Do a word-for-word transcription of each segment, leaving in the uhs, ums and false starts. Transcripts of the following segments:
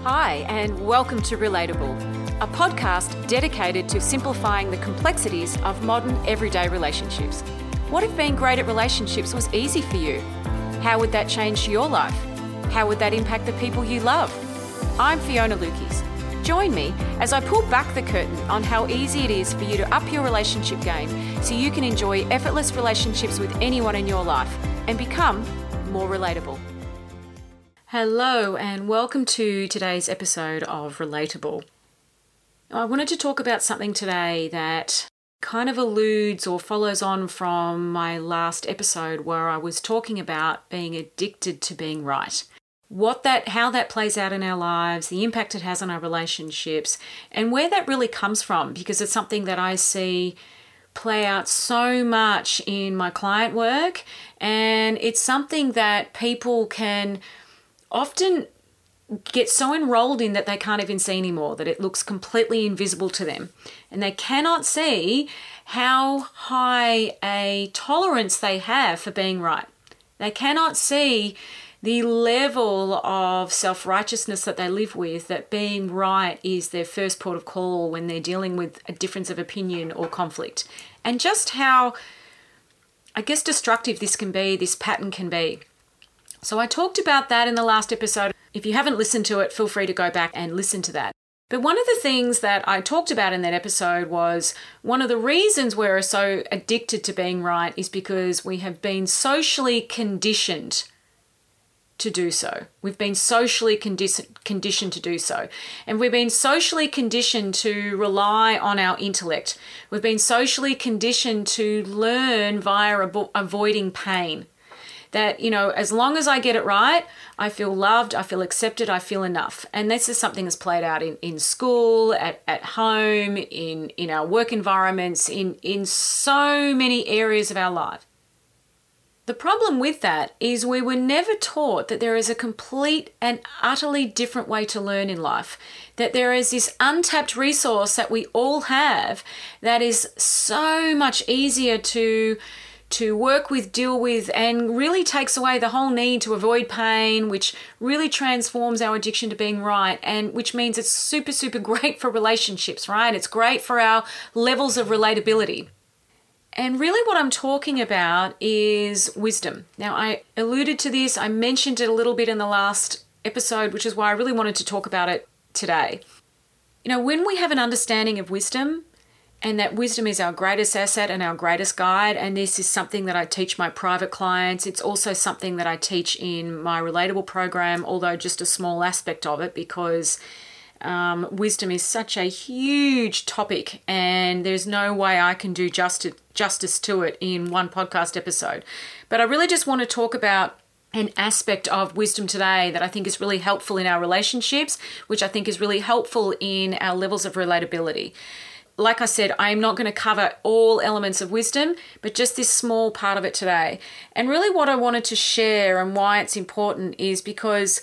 Hi, and welcome to Relatable, a podcast dedicated to simplifying the complexities of modern everyday relationships. What if being great at relationships was easy for you? How would that change your life? How would that impact the people you love? I'm Fiona Lukes. Join me as I pull back the curtain on how easy it is for you to up your relationship game so you can enjoy effortless relationships with anyone in your life and become more relatable. Hello and welcome to today's episode of Relatable. I wanted to talk about something today that kind of alludes or follows on from my last episode where I was talking about being addicted to being right. What that, how that plays out in our lives, the impact it has on our relationships, and where that really comes from, because it's something that I see play out so much in my client work, and it's something that people can often get so enrolled in that they can't even see anymore, that it looks completely invisible to them. And they cannot see how high a tolerance they have for being right. They cannot see the level of self-righteousness that they live with, that being right is their first port of call when they're dealing with a difference of opinion or conflict. And just how, I guess, destructive this can be, this pattern can be. So I talked about that in the last episode. If you haven't listened to it, feel free to go back and listen to that. But one of the things that I talked about in that episode was one of the reasons we're so addicted to being right is because we have been socially conditioned to do so. We've been socially condi- conditioned to do so. And we've been socially conditioned to rely on our intellect. We've been socially conditioned to learn via avo- avoiding pain. That, you know, as long as I get it right, I feel loved, I feel accepted, I feel enough. And this is something that's played out in, in school, at, at home, in, in our work environments, in, in so many areas of our life. The problem with that is we were never taught that there is a complete and utterly different way to learn in life. That there is this untapped resource that we all have that is so much easier to to work with, deal with, and really takes away the whole need to avoid pain, which really transforms our addiction to being right, and which means it's super, super great for relationships, right? It's great for our levels of relatability. And really what I'm talking about is wisdom. Now, I alluded to this, I mentioned it a little bit in the last episode, which is why I really wanted to talk about it today. You know, when we have an understanding of wisdom, and that wisdom is our greatest asset and our greatest guide. And this is something that I teach my private clients. It's also something that I teach in my Relatable program, although just a small aspect of it, because um, wisdom is such a huge topic and there's no way I can do justice, justice to it in one podcast episode. But I really just want to talk about an aspect of wisdom today that I think is really helpful in our relationships, which I think is really helpful in our levels of relatability. Like I said, I'm not going to cover all elements of wisdom, but just this small part of it today. And really what I wanted to share and why it's important is because,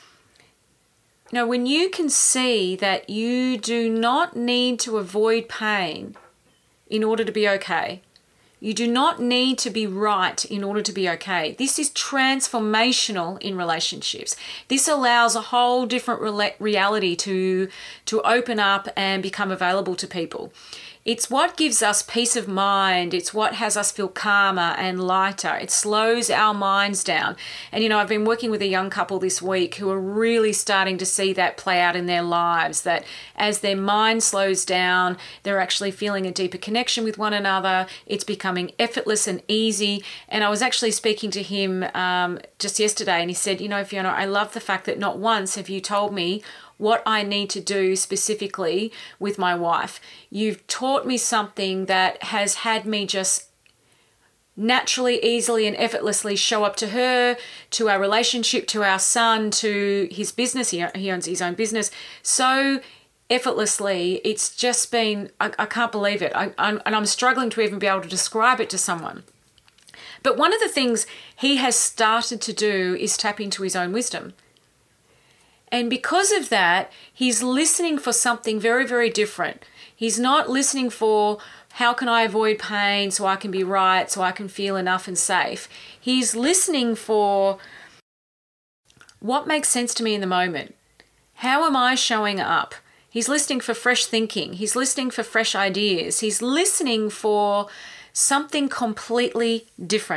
you know, when you can see that you do not need to avoid pain in order to be okay, you do not need to be right in order to be okay. This is transformational in relationships. This allows a whole different re- reality to, to open up and become available to people. It's what gives us peace of mind. It's what has us feel calmer and lighter. It slows our minds down. And, you know, I've been working with a young couple this week who are really starting to see that play out in their lives, that as their mind slows down, they're actually feeling a deeper connection with one another. It's becoming effortless and easy. And I was actually speaking to him um, just yesterday, and he said, you know, Fiona, I love the fact that not once have you told me what I need to do specifically with my wife. You've taught me something that has had me just naturally, easily, and effortlessly show up to her, to our relationship, to our son, to his business. He, he owns his own business. So effortlessly, it's just been, I, I can't believe it. I, I'm, and I'm struggling to even be able to describe it to someone. But one of the things he has started to do is tap into his own wisdom. And because of that, he's listening for something very, very different. He's not listening for how can I avoid pain so I can be right, so I can feel enough and safe. He's listening for what makes sense to me in the moment. How am I showing up? He's listening for fresh thinking. He's listening for fresh ideas. He's listening for something completely different.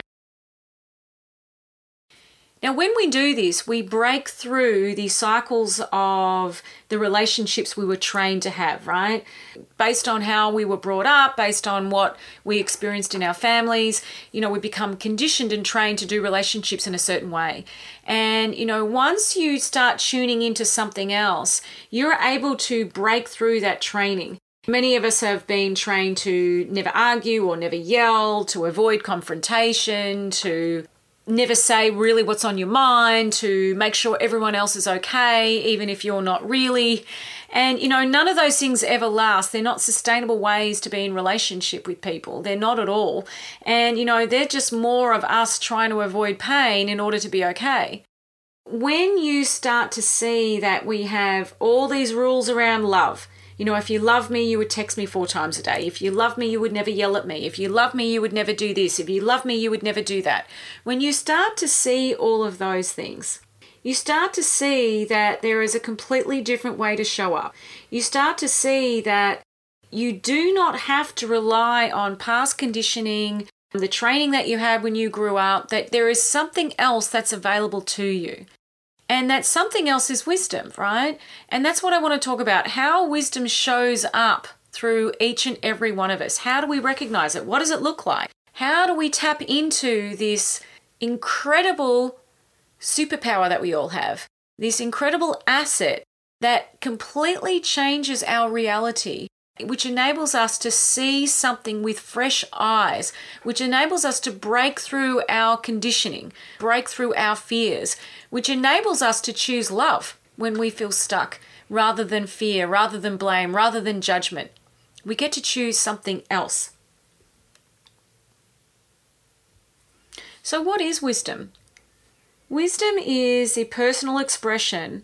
Now, when we do this, we break through the cycles of the relationships we were trained to have, right? Based on how we were brought up, based on what we experienced in our families, you know, we become conditioned and trained to do relationships in a certain way. And, you know, once you start tuning into something else, you're able to break through that training. Many of us have been trained to never argue or never yell, to avoid confrontation, to never say really what's on your mind, to make sure everyone else is okay, even if you're not really. And, you know, none of those things ever last. They're not sustainable ways to be in relationship with people. They're not at all. And, you know, they're just more of us trying to avoid pain in order to be okay. When you start to see that we have all these rules around love, you know, if you love me, you would text me four times a day. If you love me, you would never yell at me. If you love me, you would never do this. If you love me, you would never do that. When you start to see all of those things, you start to see that there is a completely different way to show up. You start to see that you do not have to rely on past conditioning, the training that you had when you grew up, that there is something else that's available to you. And that something else is wisdom, right? And that's what I want to talk about, how wisdom shows up through each and every one of us. How do we recognize it? What does it look like? How do we tap into this incredible superpower that we all have, this incredible asset that completely changes our reality, which enables us to see something with fresh eyes, which enables us to break through our conditioning, break through our fears, which enables us to choose love when we feel stuck, rather than fear, rather than blame, rather than judgment. We get to choose something else. So what is wisdom? Wisdom is a personal expression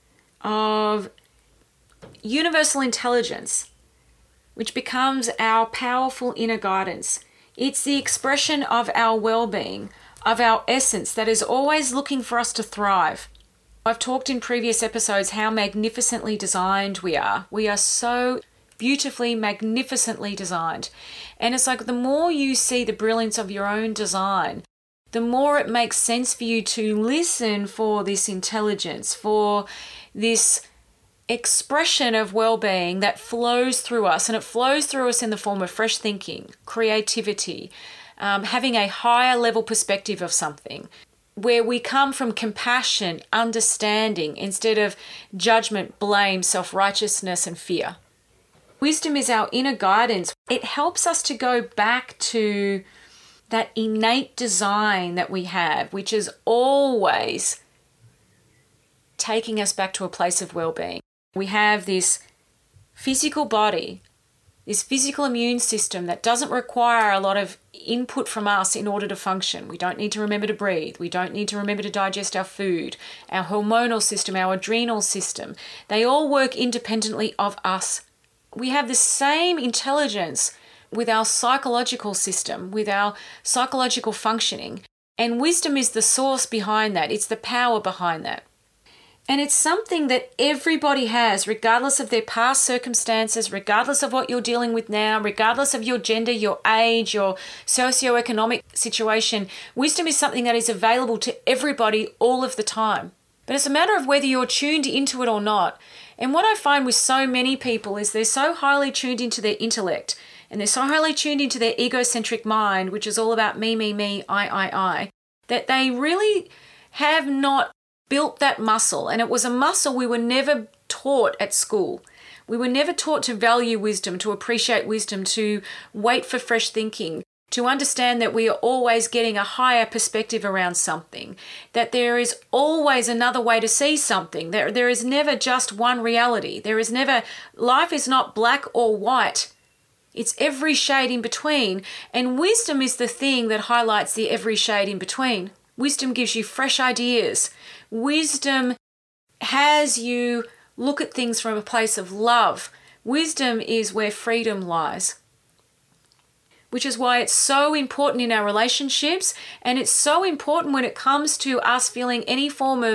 of universal intelligence, which becomes our powerful inner guidance. It's the expression of our well-being, of our essence that is always looking for us to thrive. I've talked in previous episodes how magnificently designed we are. We are so beautifully, magnificently designed. And it's like the more you see the brilliance of your own design, the more it makes sense for you to listen for this intelligence, for this expression of well-being that flows through us. And it flows through us in the form of fresh thinking, creativity, um, having a higher level perspective of something, where we come from compassion, understanding, instead of judgment, blame, self-righteousness, and fear. Wisdom is our inner guidance. It helps us to go back to that innate design that we have, which is always taking us back to a place of well-being. We have this physical body, this physical immune system that doesn't require a lot of input from us in order to function. We don't need to remember to breathe. We don't need to remember to digest our food. Our hormonal system, our adrenal system, they all work independently of us. We have the same intelligence with our psychological system, with our psychological functioning. And wisdom is the source behind that. It's the power behind that. And it's something that everybody has, regardless of their past circumstances, regardless of what you're dealing with now, regardless of your gender, your age, your socioeconomic situation. Wisdom is something that is available to everybody all of the time. But it's a matter of whether you're tuned into it or not. And what I find with so many people is they're so highly tuned into their intellect, and they're so highly tuned into their egocentric mind, which is all about me, me, me, I, I, I, that they really have not built that muscle. And it was a muscle we were never taught at school. We were never taught to value wisdom, to appreciate wisdom, to wait for fresh thinking, to understand that we are always getting a higher perspective around something, that there is always another way to see something. There, there is never just one reality. There is never, life is not black or white. It's every shade in between. And wisdom is the thing that highlights the every shade in between. Wisdom gives you fresh ideas. Wisdom has you look at things from a place of love. Wisdom is where freedom lies, which is why it's so important in our relationships, and it's so important when it comes to us feeling any form of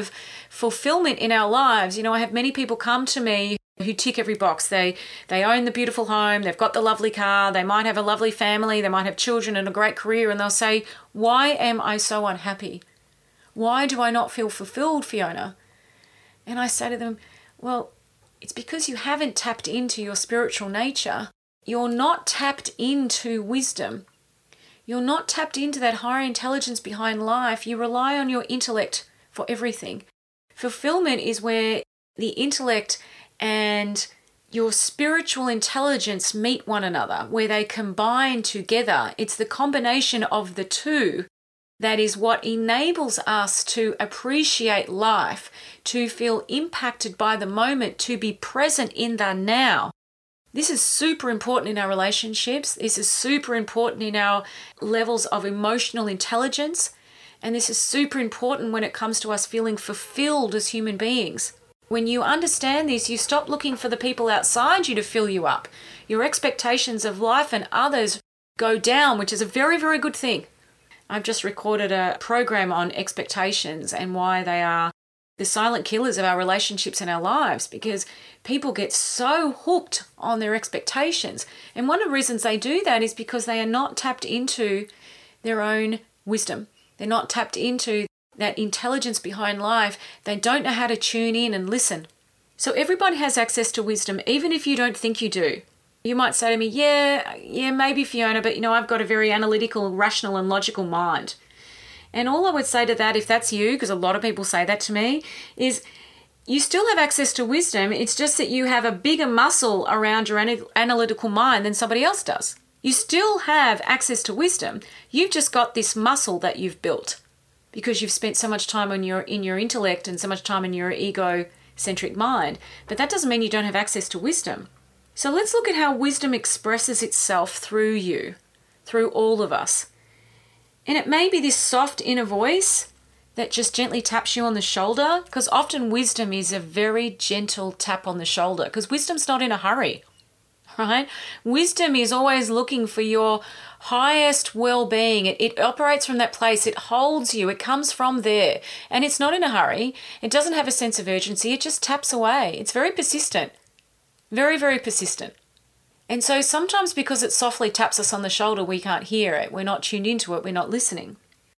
fulfillment in our lives. You know, I have many people come to me who tick every box. They they own the beautiful home, they've got the lovely car, they might have a lovely family, they might have children and a great career, and they'll say, why am I so unhappy? Why do I not feel fulfilled, Fiona? And I say to them, well, it's because you haven't tapped into your spiritual nature. You're not tapped into wisdom. You're not tapped into that higher intelligence behind life. You rely on your intellect for everything. Fulfillment is where the intellect and your spiritual intelligence meet one another, where they combine together. It's the combination of the two that is what enables us to appreciate life, to feel impacted by the moment, to be present in the now. This is super important in our relationships. This is super important in our levels of emotional intelligence. And this is super important when it comes to us feeling fulfilled as human beings. When you understand this, you stop looking for the people outside you to fill you up. Your expectations of life and others go down, which is a very, very good thing. I've just recorded a program on expectations and why they are the silent killers of our relationships and our lives, because people get so hooked on their expectations. And one of the reasons they do that is because they are not tapped into their own wisdom. They're not tapped into that intelligence behind life. They don't know how to tune in and listen. So everybody has access to wisdom, even if you don't think you do. You might say to me, yeah, yeah, maybe Fiona, but you know, I've got a very analytical, rational and logical mind. And all I would say to that, if that's you, because a lot of people say that to me, is you still have access to wisdom. It's just that you have a bigger muscle around your analytical mind than somebody else does. You still have access to wisdom. You've just got this muscle that you've built because you've spent so much time on your in your intellect and so much time in your egocentric mind. But that doesn't mean you don't have access to wisdom. So let's look at how wisdom expresses itself through you, through all of us. And it may be this soft inner voice that just gently taps you on the shoulder, because often wisdom is a very gentle tap on the shoulder, because wisdom's not in a hurry, right? Wisdom is always looking for your highest well-being. It, it operates from that place. It holds you. It comes from there. And it's not in a hurry. It doesn't have a sense of urgency. It just taps away. It's very persistent. Very, very persistent. And so sometimes because it softly taps us on the shoulder, we can't hear it. We're not tuned into it. We're not listening.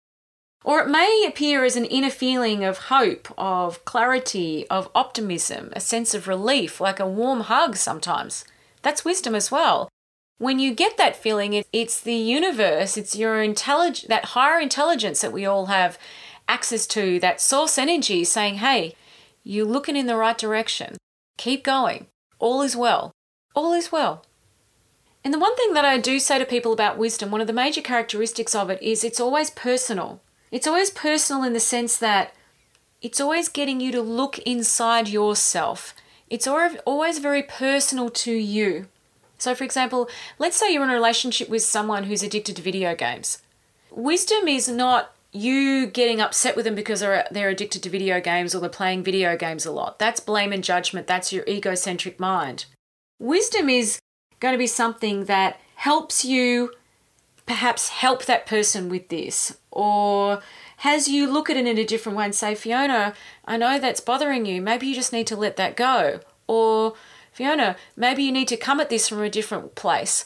Or it may appear as an inner feeling of hope, of clarity, of optimism, a sense of relief, like a warm hug sometimes. That's wisdom as well. When you get that feeling, it, it's the universe, it's your intelligence, that higher intelligence that we all have access to, that source energy saying, hey, you're looking in the right direction. Keep going. All is well. All is well. And the one thing that I do say to people about wisdom, one of the major characteristics of it is it's always personal. It's always personal in the sense that it's always getting you to look inside yourself. It's always very personal to you. So for example, let's say you're in a relationship with someone who's addicted to video games. Wisdom is not you getting upset with them because they're, they're addicted to video games or they're playing video games a lot. That's blame and judgment. That's your egocentric mind. Wisdom is going to be something that helps you perhaps help that person with this, or has you look at it in a different way and say, Fiona, I know that's bothering you. Maybe you just need to let that go. Or Fiona, maybe you need to come at this from a different place.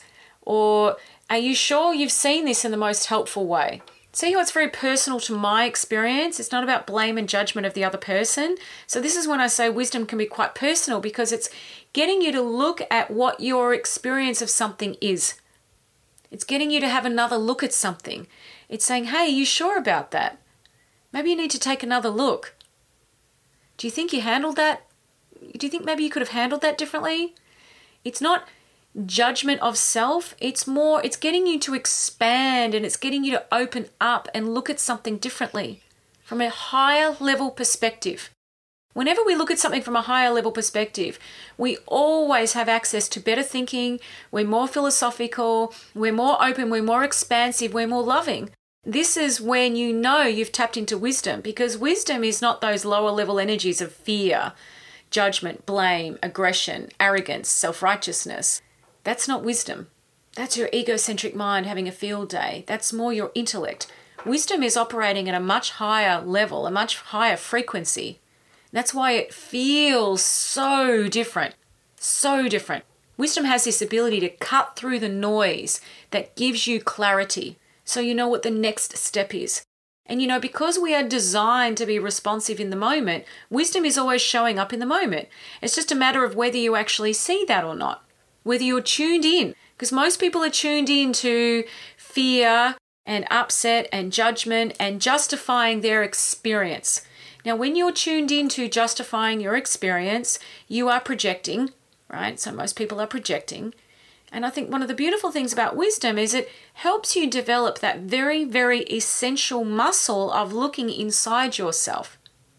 Or are you sure you've seen this in the most helpful way? See how it's very personal to my experience? It's not about blame and judgment of the other person. So this is when I say wisdom can be quite personal, because it's getting you to look at what your experience of something is. It's getting you to have another look at something. It's saying, hey, are you sure about that? Maybe you need to take another look. Do you think you handled that? Do you think maybe you could have handled that differently? It's not judgment of self. It's more, it's getting you to expand and it's getting you to open up and look at something differently from a higher level perspective. Whenever we look at something from a higher level perspective, we always have access to better thinking. We're more philosophical, we're more open, we're more expansive, we're more loving. This is when you know you've tapped into wisdom, because wisdom is not those lower level energies of fear, judgment, blame, aggression, arrogance, self-righteousness. That's not wisdom. That's your egocentric mind having a field day. That's more your intellect. Wisdom is operating at a much higher level, a much higher frequency. That's why it feels so different, so different. Wisdom has this ability to cut through the noise that gives you clarity, so you know what the next step is. And you know, because we are designed to be responsive in the moment, wisdom is always showing up in the moment. It's just a matter of whether you actually see that or not, whether you're tuned in. Because most people are tuned in to fear and upset and judgment and justifying their experience. Now, when you're tuned into justifying your experience, you are projecting, right? So most people are projecting. And I think one of the beautiful things about wisdom is it helps you develop that very, very essential muscle of looking inside yourself.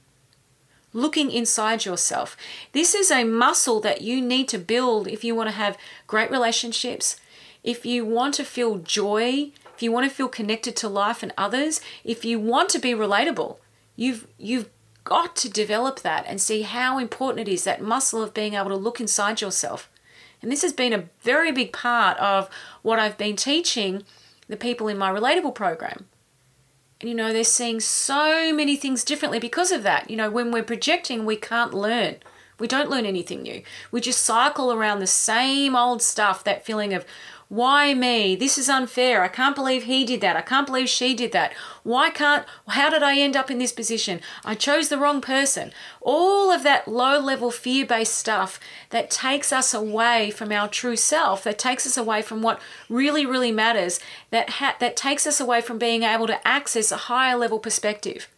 Looking inside yourself. This is a muscle that you need to build if you want to have great relationships, if you want to feel joy, if you want to feel connected to life and others, if you want to be relatable. You've, you've got to develop that and see how important it is, that muscle of being able to look inside yourself. And this has been a very big part of what I've been teaching the people in my Relatable program. And, you know, they're seeing so many things differently because of that. You know, when we're projecting, we can't learn. We don't learn anything new. We just cycle around the same old stuff, that feeling of, why me? This is unfair. I can't believe he did that. I can't believe she did that. Why can't, how did I end up in this position? I chose the wrong person. All of that low-level fear-based stuff that takes us away from our true self, that takes us away from what really, really matters, that ha- that takes us away from being able to access a higher level perspective.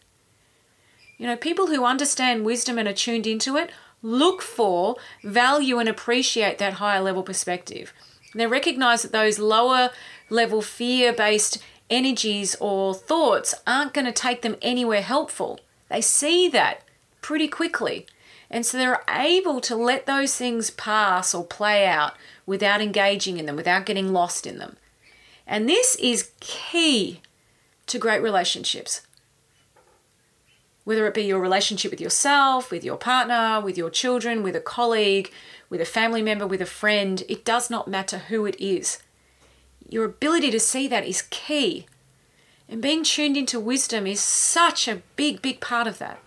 You know, people who understand wisdom and are tuned into it look for, value, and appreciate that higher level perspective. They recognize that those lower level fear-based energies or thoughts aren't going to take them anywhere helpful. They see that pretty quickly. And so they're able to let those things pass or play out without engaging in them, without getting lost in them. And this is key to great relationships. Whether it be your relationship with yourself, with your partner, with your children, with a colleague, with a family member, with a friend, it does not matter who it is. Your ability to see that is key. And being tuned into wisdom is such a big, big part of that.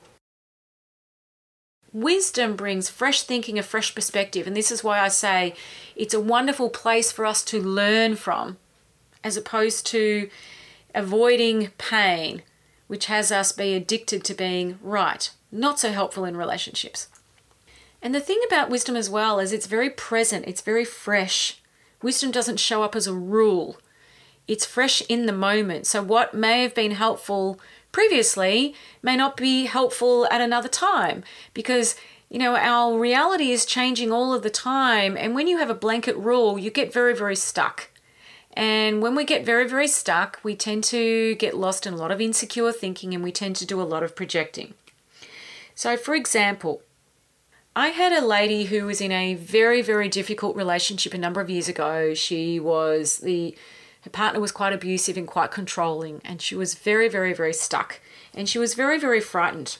Wisdom brings fresh thinking, a fresh perspective. And this is why I say it's a wonderful place for us to learn from, as opposed to avoiding pain, which has us be addicted to being right. Not so helpful in relationships. And the thing about wisdom as well is it's very present, it's very fresh. Wisdom doesn't show up as a rule. It's fresh in the moment. So what may have been helpful previously may not be helpful at another time, because, you know, our reality is changing all of the time. And when you have a blanket rule, you get very, very stuck. And when we get very, very stuck, we tend to get lost in a lot of insecure thinking, and we tend to do a lot of projecting. So for example, I had a lady who was in a very, very difficult relationship a number of years ago. She was the, her partner was quite abusive and quite controlling, and she was very, very, very stuck, and she was very, very frightened.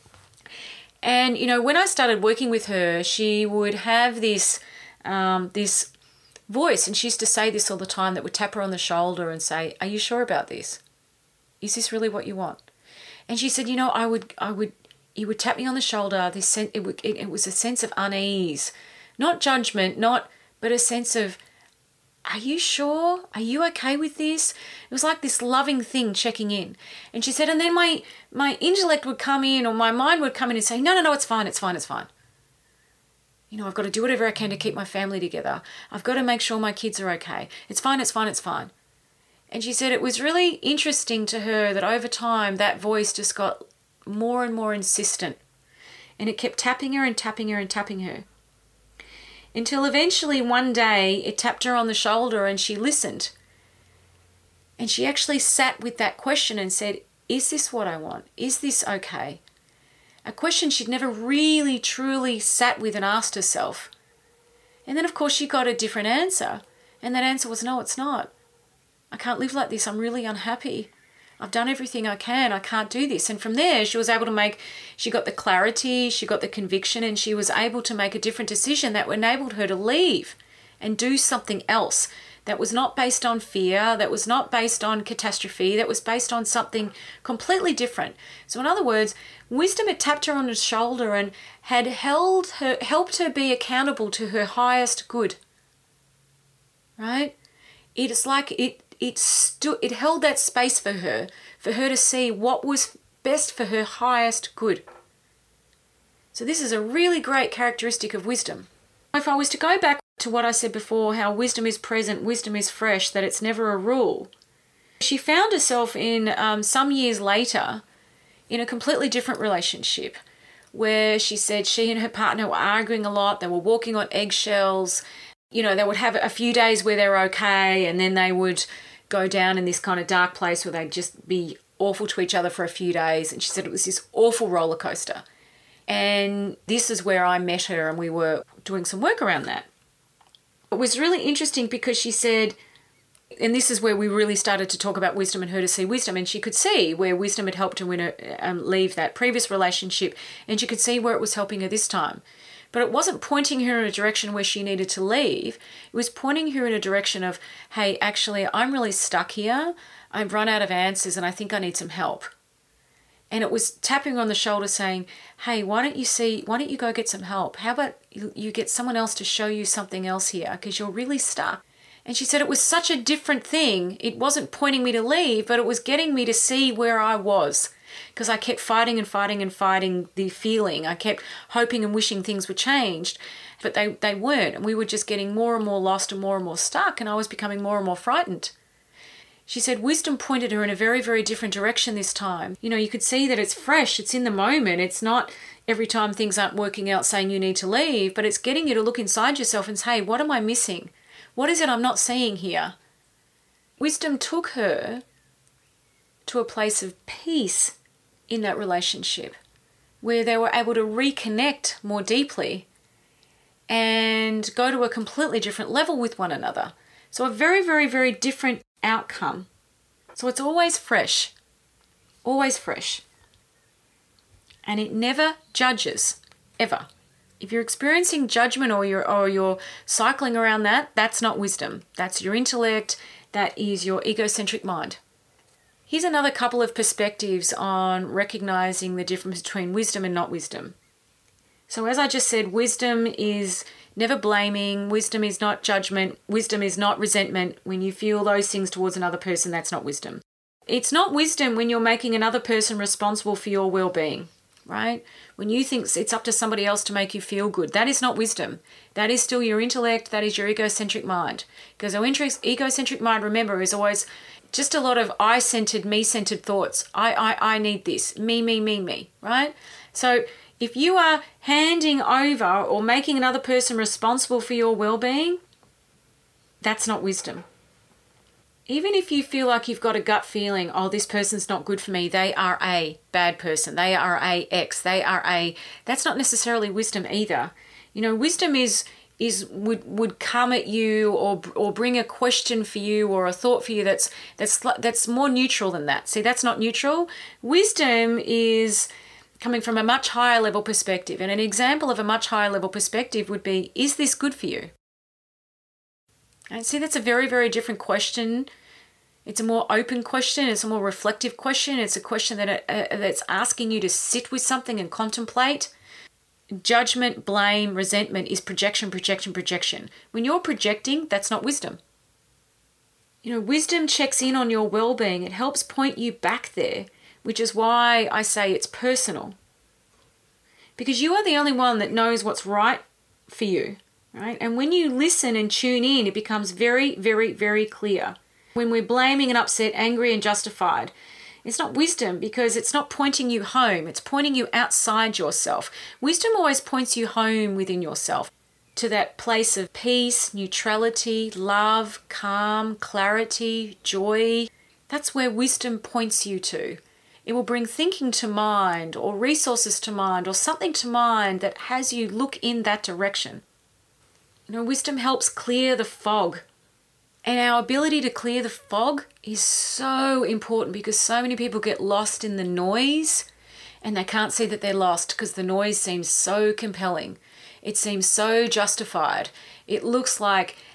And, you know, when I started working with her, she would have this, um, this voice, and she used to say this all the time, that would tap her on the shoulder and say, "Are you sure about this? Is this really what you want?" And she said, you know, I would, I would, he would tap me on the shoulder. This sen- it, would, it, it was a sense of unease, not judgment, not, but a sense of, are you sure? Are you okay with this? It was like this loving thing checking in. And she said, and then my, my intellect would come in, or my mind would come in and say, no, no, no, it's fine, it's fine, it's fine. You know, I've got to do whatever I can to keep my family together. I've got to make sure my kids are okay. It's fine, it's fine, it's fine. And she said it was really interesting to her that over time that voice just got more and more insistent. And it kept tapping her and tapping her and tapping her. Until eventually one day it tapped her on the shoulder and she listened. And she actually sat with that question and said, is this what I want? Is this okay? A question she'd never really truly sat with and asked herself. And then of course she got a different answer. And that answer was, no, it's not. I can't live like this. I'm really unhappy. I've done everything I can. I can't do this. And from there, she was able to make, she got the clarity, she got the conviction, and she was able to make a different decision that enabled her to leave and do something else that was not based on fear, that was not based on catastrophe, that was based on something completely different. So in other words, wisdom had tapped her on the shoulder and had held her, helped her be accountable to her highest good. Right? It's like it it stood it held that space for her, for her to see what was best for her highest good. So this is a really great characteristic of wisdom. If I was to go back to what I said before, how wisdom is present, wisdom is fresh, that it's never a rule, she found herself in um, some years later in a completely different relationship where she said she and her partner were arguing a lot, they were walking on eggshells, you know, they would have a few days where they're okay and then they would go down in this kind of dark place where they'd just be awful to each other for a few days. And she said it was this awful roller coaster. And this is where I met her and we were doing some work around that. It was really interesting because she said, and this is where we really started to talk about wisdom and her to see wisdom, and she could see where wisdom had helped her win her, um, leave that previous relationship, and she could see where it was helping her this time. But it wasn't pointing her in a direction where she needed to leave. It was pointing her in a direction of, hey, actually, I'm really stuck here. I've run out of answers and I think I need some help. And it was tapping on the shoulder saying, hey, why don't you see, why don't you go get some help? How about you get someone else to show you something else here because you're really stuck. And she said it was such a different thing. It wasn't pointing me to leave, but it was getting me to see where I was. Because I kept fighting and fighting and fighting the feeling. I kept hoping and wishing things were changed, but they, they weren't. And we were just getting more and more lost and more and more stuck, and I was becoming more and more frightened. She said wisdom pointed her in a very, very different direction this time. You know, you could see that it's fresh, it's in the moment. It's not every time things aren't working out saying you need to leave, but it's getting you to look inside yourself and say, hey, what am I missing? What is it I'm not seeing here? Wisdom took her to a place of peace in that relationship where they were able to reconnect more deeply and go to a completely different level with one another. So a very, very, very different outcome. So it's always fresh, always fresh. And it never judges, ever. If you're experiencing judgment or you're, or you're cycling around that, that's not wisdom. That's your intellect. That is your egocentric mind. Here's another couple of perspectives on recognizing the difference between wisdom and not wisdom. So as I just said, wisdom is never blaming. Wisdom is not judgment. Wisdom is not resentment. When you feel those things towards another person, that's not wisdom. It's not wisdom when you're making another person responsible for your well-being, right? When you think it's up to somebody else to make you feel good, that is not wisdom. That is still your intellect. That is your egocentric mind. Because our egocentric mind, remember, is always just a lot of I-centered, me-centered thoughts. I, I, I need this. Me, me, me, me, right? So if you are handing over or making another person responsible for your well-being, that's not wisdom. Even if you feel like you've got a gut feeling, oh, this person's not good for me, they are a bad person, they are a X, they are a, that's not necessarily wisdom either. You know, wisdom is is would would come at you or or bring a question for you or a thought for you that's that's that's more neutral than that. See, that's not neutral. Wisdom is coming from a much higher level perspective. And an example of a much higher level perspective would be, is this good for you? And see, that's a very, very different question. It's a more open question. It's a more reflective question. It's a question that uh, that's asking you to sit with something and contemplate. Judgment, blame, resentment is projection, projection, projection. When you're projecting, that's not wisdom. You know, wisdom checks in on your well-being. It helps point you back there, which is why I say it's personal. Because you are the only one that knows what's right for you, right? And when you listen and tune in, it becomes very, very, very clear. When we're blaming and upset, angry and justified, it's not wisdom because it's not pointing you home. It's pointing you outside yourself. Wisdom always points you home within yourself to that place of peace, neutrality, love, calm, clarity, joy. That's where wisdom points you to. It will bring thinking to mind or resources to mind or something to mind that has you look in that direction. You know, wisdom helps clear the fog. And our ability to clear the fog is so important because so many people get lost in the noise and they can't see that they're lost because the noise seems so compelling. It seems so justified. It looks like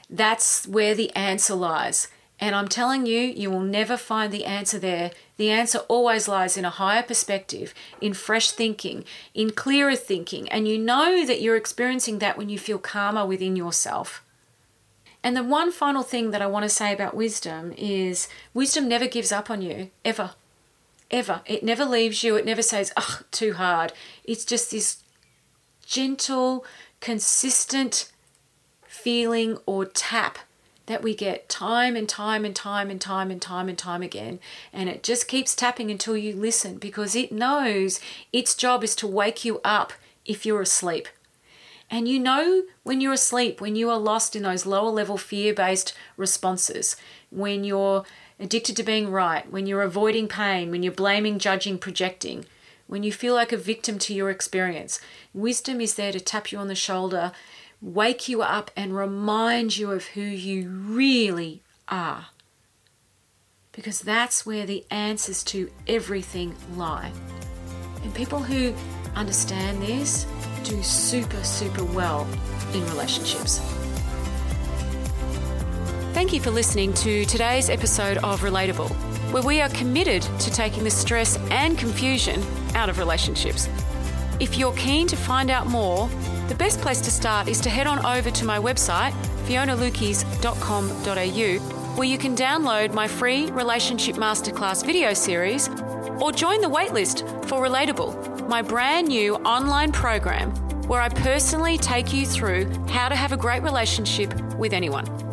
That's where the answer lies. And I'm telling you, you will never find the answer there. The answer always lies in a higher perspective, in fresh thinking, in clearer thinking. And you know that you're experiencing that when you feel calmer within yourself. And the one final thing that I want to say about wisdom is wisdom never gives up on you, ever, ever. It never leaves you. It never says, oh, too hard. It's just this gentle, consistent feeling or tap that we get time and time and time and time and time and time again. And it just keeps tapping until you listen, because it knows its job is to wake you up if you're asleep. And you know when you're asleep, when you are lost in those lower level fear-based responses, when you're addicted to being right, when you're avoiding pain, when you're blaming, judging, projecting, when you feel like a victim to your experience, wisdom is there to tap you on the shoulder, wake you up and remind you of who you really are. Because that's where the answers to everything lie. And people who understand this do super, super well in relationships. Thank you for listening to today's episode of Relatable, where we are committed to taking the stress and confusion out of relationships. If you're keen to find out more, the best place to start is to head on over to my website, fiona lukes dot com dot a u, where you can download my free Relationship Masterclass video series or join the waitlist for Relatable, my brand new online program where I personally take you through how to have a great relationship with anyone.